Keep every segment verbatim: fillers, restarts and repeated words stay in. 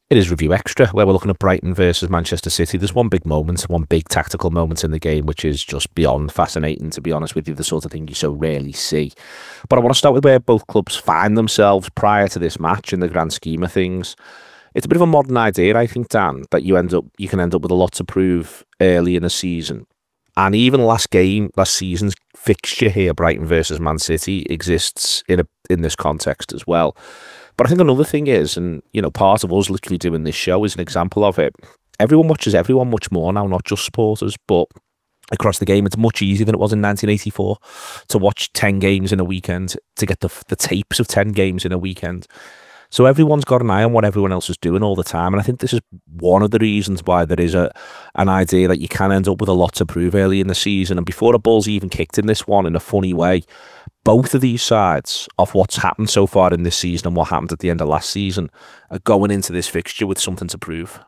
It is Review Extra, where we're looking at Brighton versus Manchester City. There's one big moment, one big tactical moment in the game, which is just beyond fascinating, to be honest with you, the sort of thing you so rarely see. But I want to start with where both clubs find themselves prior to this match in the grand scheme of things. It's a bit of a modern idea, I think, Dan, that you end up you can end up with a lot to prove early in a season. And even last game, last season's fixture here, Brighton versus Man City, exists in a in this context as well. But I think another thing is, and you know, part of us literally doing this show is an example of it. Everyone watches everyone much more now, not just supporters, but across the game. It's much easier than it was in nineteen eighty-four to watch ten games in a weekend, to get the the tapes of ten games in a weekend. So everyone's got an eye on what everyone else is doing all the time. And I think this is one of the reasons why there is a an idea that you can end up with a lot to prove early in the season. And before the ball's even kicked in this one, in a funny way, both of these sides of what's happened so far in this season and what happened at the end of last season are going into this fixture with something to prove.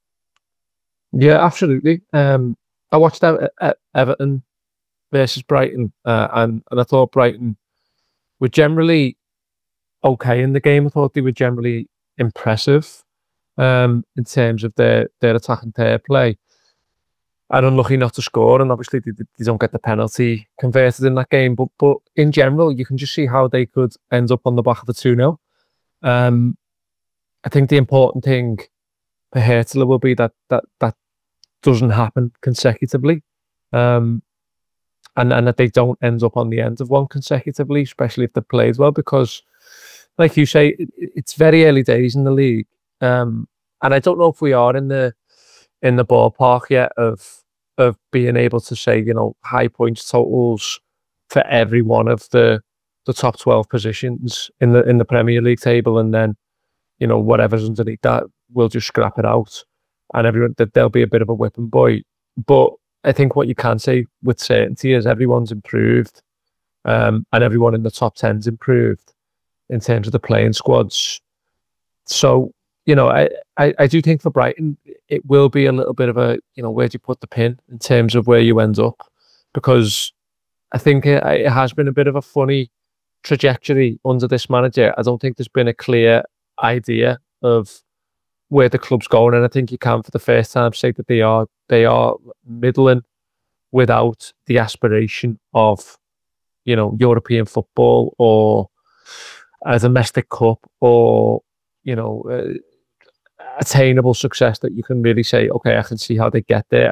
Yeah, absolutely. Um, I watched that at Everton versus Brighton, uh, and, and I thought Brighton were generally okay in the game. I thought they were generally impressive um, in terms of their, their attack and their play. And unlucky not to score, and obviously they, they don't get the penalty converted in that game. But but in general, you can just see how they could end up on the back of the two nil. Um, I think the important thing for Hertler will be that that that doesn't happen consecutively, um, and and that they don't end up on the end of one consecutively, especially if they played well. Because, like you say, it, it's very early days in the league, um, and I don't know if we are in the in the ballpark yet of of being able to say, you know, high points totals for every one of the the top twelve positions in the in the Premier League table, and then, you know, whatever's underneath that, we'll just scrap it out, and everyone that there'll be a bit of a whipping boy. But I think what you can say with certainty is everyone's improved, um, and everyone in the top ten's improved in terms of the playing squads. So, you know, I, I, I do think for Brighton, it will be a little bit of a, you know, where do you put the pin in terms of where you end up? Because I think it, it has been a bit of a funny trajectory under this manager. I don't think there's been a clear idea of where the club's going. And I think you can, for the first time, say that they are, they are middling without the aspiration of, you know, European football or a domestic cup or, you know, uh, attainable success that you can really say, okay, I can see how they get there.